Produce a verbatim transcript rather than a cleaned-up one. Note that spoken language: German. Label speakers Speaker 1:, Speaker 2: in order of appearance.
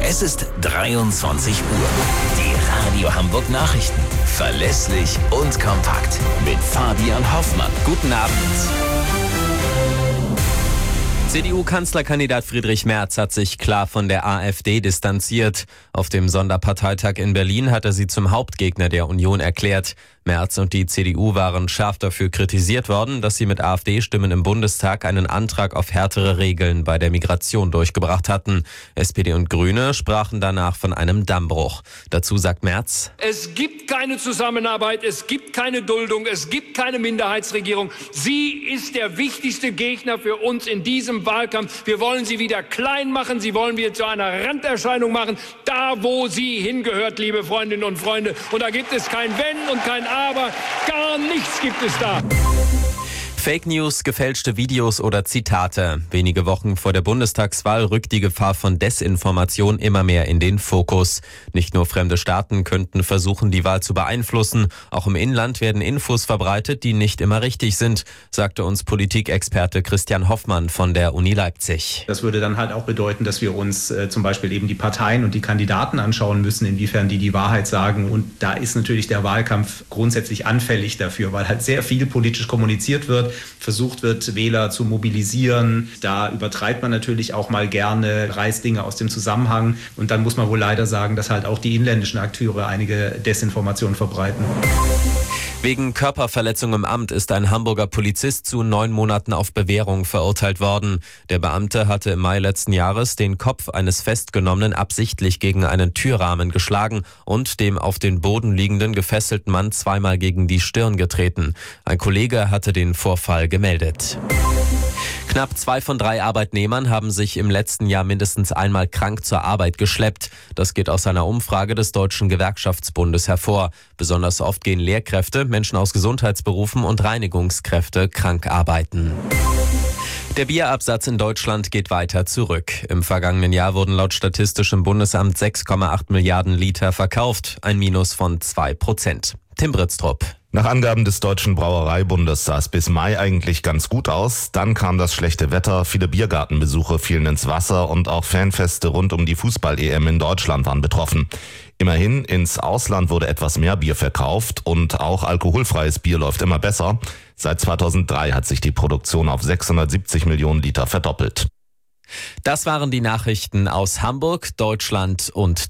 Speaker 1: Es ist dreiundzwanzig Uhr. Die Radio Hamburg Nachrichten. Verlässlich und kompakt. Mit Fabian Hoffmann.
Speaker 2: Guten Abend. C D U-Kanzlerkandidat Friedrich Merz hat sich klar von der AfD distanziert. Auf dem Sonderparteitag in Berlin hat er sie zum Hauptgegner der Union erklärt. Merz und die C D U waren scharf dafür kritisiert worden, dass sie mit AfD-Stimmen im Bundestag einen Antrag auf härtere Regeln bei der Migration durchgebracht hatten. S P D und Grüne sprachen danach von einem Dammbruch. Dazu sagt Merz:
Speaker 3: Es gibt keine Zusammenarbeit, es gibt keine Duldung, es gibt keine Minderheitsregierung. Sie ist der wichtigste Gegner für uns in diesem Wahlkampf. Wir wollen sie wieder klein machen, sie wollen wir zu einer Randerscheinung machen, da wo sie hingehört, liebe Freundinnen und Freunde. Und da gibt es kein Wenn und kein Aber, gar nichts gibt es da.
Speaker 2: Fake News, gefälschte Videos oder Zitate. Wenige Wochen vor der Bundestagswahl rückt die Gefahr von Desinformation immer mehr in den Fokus. Nicht nur fremde Staaten könnten versuchen, die Wahl zu beeinflussen. Auch im Inland werden Infos verbreitet, die nicht immer richtig sind, sagte uns Politikexperte Christian Hoffmann von der Uni Leipzig.
Speaker 4: Das würde dann halt auch bedeuten, dass wir uns äh, zum Beispiel eben die Parteien und die Kandidaten anschauen müssen, inwiefern die die Wahrheit sagen. Und da ist natürlich der Wahlkampf grundsätzlich anfällig dafür, weil halt sehr viel politisch kommuniziert wird, versucht wird, Wähler zu mobilisieren. Da übertreibt man natürlich auch mal gerne, reißt Dinge aus dem Zusammenhang. Und dann muss man wohl leider sagen, dass halt auch die inländischen Akteure einige Desinformationen verbreiten.
Speaker 2: Wegen Körperverletzung im Amt ist ein Hamburger Polizist zu neun Monaten auf Bewährung verurteilt worden. Der Beamte hatte im Mai letzten Jahres den Kopf eines Festgenommenen absichtlich gegen einen Türrahmen geschlagen und dem auf den Boden liegenden gefesselten Mann zweimal gegen die Stirn getreten. Ein Kollege hatte den Vorfall gemeldet. Knapp zwei von drei Arbeitnehmern haben sich im letzten Jahr mindestens einmal krank zur Arbeit geschleppt. Das geht aus einer Umfrage des Deutschen Gewerkschaftsbundes hervor. Besonders oft gehen Lehrkräfte, Menschen aus Gesundheitsberufen und Reinigungskräfte krank arbeiten. Der Bierabsatz in Deutschland geht weiter zurück. Im vergangenen Jahr wurden laut Statistischem Bundesamt sechs Komma acht Milliarden Liter verkauft, ein Minus von zwei Prozent. Tim Britztrup.
Speaker 5: Nach Angaben des Deutschen Brauereibundes sah es bis Mai eigentlich ganz gut aus. Dann kam das schlechte Wetter, viele Biergartenbesuche fielen ins Wasser und auch Fanfeste rund um die Fußball-E M in Deutschland waren betroffen. Immerhin, ins Ausland wurde etwas mehr Bier verkauft und auch alkoholfreies Bier läuft immer besser. Seit zweitausenddrei hat sich die Produktion auf sechshundertsiebzig Millionen Liter verdoppelt.
Speaker 2: Das waren die Nachrichten aus Hamburg, Deutschland und